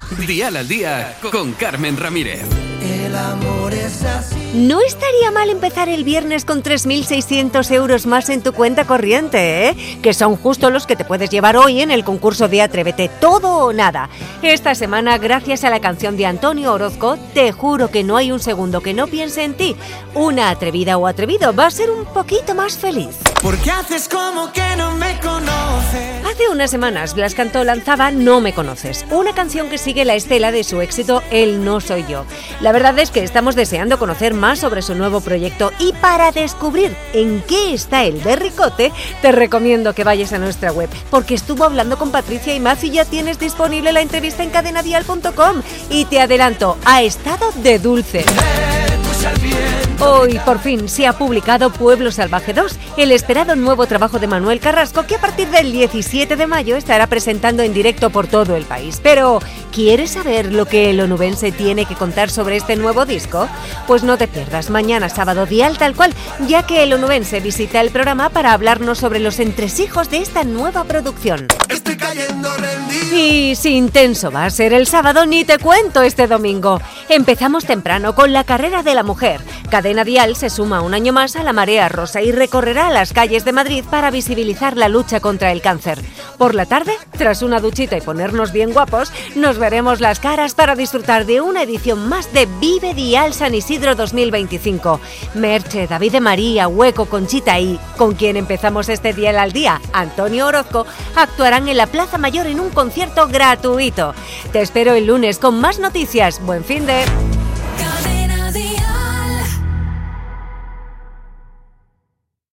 Dial al Día con Carmen Ramírez. El amor es así. No estaría mal empezar el viernes con 3.600 euros más en tu cuenta corriente, ¿eh? Que son justo los que te puedes llevar hoy en el concurso de Atrévete, todo o nada. Esta semana, gracias a la canción de Antonio Orozco, te juro que no hay un segundo que no piense en ti. Una atrevida o atrevido va a ser un poquito más feliz. ¿Por qué haces como que no me conoces? Hace unas semanas Blas Cantó lanzaba No me conoces, una canción que sigue la estela de su éxito El no soy yo. La verdad es que estamos deseando conocer más sobre su nuevo proyecto y para descubrir en qué está el berricote, te recomiendo que vayas a nuestra web, porque estuvo hablando con Patricia Imaz y ya tienes disponible la entrevista en cadenadial.com y te adelanto, ha estado de dulce. Hoy, por fin, se ha publicado Pueblo Salvaje 2, el esperado nuevo trabajo de Manuel Carrasco que a partir del 17 de mayo estará presentando en directo por todo el país. Pero, ¿quieres saber lo que el onubense tiene que contar sobre este nuevo disco? Pues no te pierdas mañana sábado Dial Tal Cual, ya que el onubense visita el programa para hablarnos sobre los entresijos de esta nueva producción. Estoy cayendo rendido. Y si intenso va a ser el sábado, ni te cuento este domingo. Empezamos temprano con la carrera de la mujer. Cadena Dial se suma un año más a la Marea Rosa y recorrerá las calles de Madrid para visibilizar la lucha contra el cáncer. Por la tarde, tras una duchita y ponernos bien guapos, nos veremos las caras para disfrutar de una edición más de Vive Dial San Isidro 2025. Merche, David de María, Hueco, Conchita y, con quien empezamos este Dial al Día, Antonio Orozco, actuarán en la Plaza Mayor en un concierto gratuito. Te espero el lunes con más noticias. Buen finde.